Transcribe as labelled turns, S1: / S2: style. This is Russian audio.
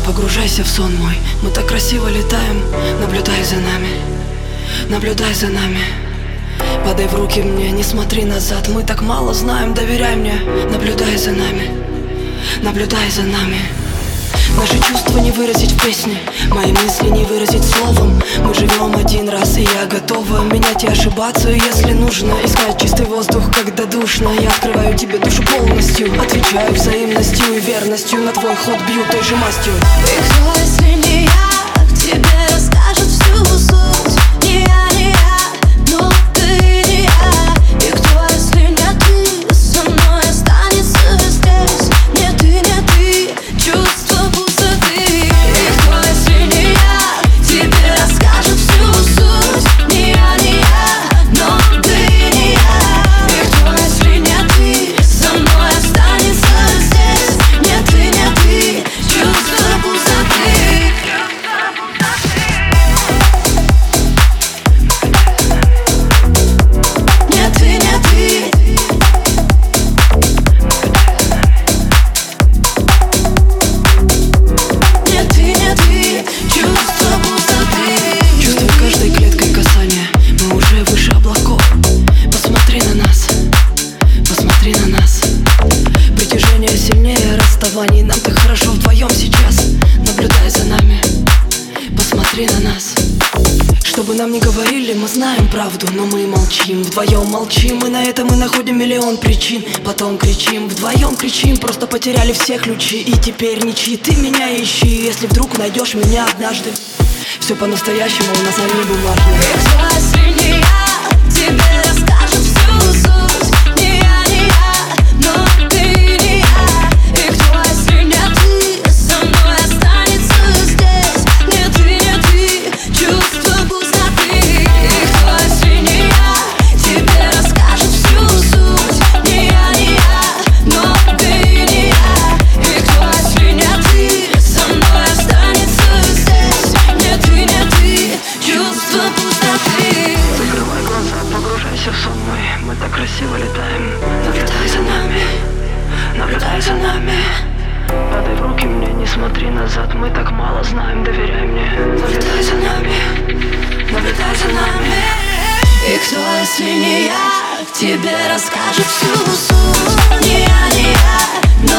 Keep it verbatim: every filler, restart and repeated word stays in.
S1: погружайся в сон мой. Мы так красиво летаем, наблюдай за нами, наблюдай за нами. Подай в руки мне, не смотри назад. Мы так мало знаем, доверяй мне. Наблюдай за нами, наблюдай за нами. Наши чувства не выразить в песне, мои мысли не выразить словом. Мы живем один раз, и я готова менять и ошибаться, если нужно. Искать чистый воздух, когда душно. Я открываю тебе душу полностью, отвечаю взаимностью и верностью. На твой ход бью той же мастью.
S2: И кто, если не я, к тебе расскажет всю суть? Не я, не я, но ты не я. И кто, если не ты, со мной останется здесь? Не ты, не ты, чувство пустоты. И кто, если не я, к тебе расскажет всю суть? Не я, не я, но ты не я. И кто, если не ты, со мной останется здесь? Не ты, не ты, чувство пустоты. Не ты, не ты. Не ты, не ты, чувство пустоты.
S1: Чувствую каждой клеткой касания, мы уже выше облаков. Посмотри на нас, посмотри на нас. Притяжение сильнее расставаний. Нам так хорошо вдвоем сейчас. Наблюдай за нами, посмотри на нас. Что бы нам ни говорили, мы знаем правду, но мы молчим, вдвоем молчим. И на это мы находим миллион причин. Потом кричим, вдвоем кричим. Просто потеряли все ключи и теперь ничьи. Ты меня ищи, если вдруг найдешь меня однажды. Все по-настоящему у нас они бумажные.
S2: И кто, если не я, тебе расскажет всю суть? Не я, не я, но ты не я. И кто, если не ты, со мной останется здесь? Не ты, не ты, чувство пустоты. И кто, если не я, тебе расскажет всю суть? Не я, не я, но ты не я. И кто, если не ты, со мной останется здесь? Не ты, не ты, чувство пустоты.
S1: Закрывай глаза, погружайся в сон мой. Мы так красиво летаем. Наблюдай за нами, наблюдай за нами. Подай в руки мне, не смотри назад. Мы так мало знаем, доверяй мне. Наблюдай за нами, наблюдай за нами.
S2: И кто, если не я, к тебе расскажет всю суть? Не я, не я,